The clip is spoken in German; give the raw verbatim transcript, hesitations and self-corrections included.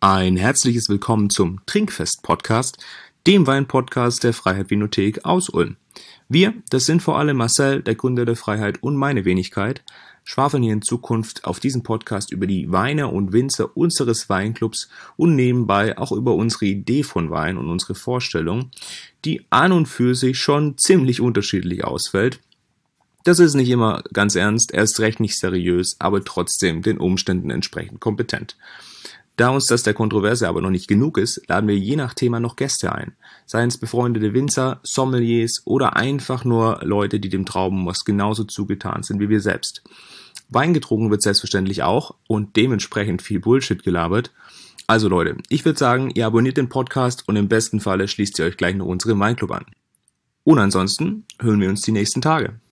Ein herzliches Willkommen zum Trinkfest-Podcast, dem Wein-Podcast der Freiheit Vinothek aus Ulm. Wir, das sind vor allem Marcel, der Gründer der Freiheit, und meine Wenigkeit, schwafeln hier in Zukunft auf diesem Podcast über die Weine und Winzer unseres Weinclubs und nebenbei auch über unsere Idee von Wein und unsere Vorstellung, die an und für sich schon ziemlich unterschiedlich ausfällt. Das ist nicht immer ganz ernst, erst recht nicht seriös, aber trotzdem den Umständen entsprechend kompetent. Da uns das der Kontroverse aber noch nicht genug ist, laden wir je nach Thema noch Gäste ein. Seien es befreundete Winzer, Sommeliers oder einfach nur Leute, die dem Traubenmost genauso zugetan sind wie wir selbst. Wein getrunken wird selbstverständlich auch und dementsprechend viel Bullshit gelabert. Also Leute, ich würde sagen, ihr abonniert den Podcast und im besten Falle schließt ihr euch gleich noch unseren Weinclub an. Und ansonsten hören wir uns die nächsten Tage.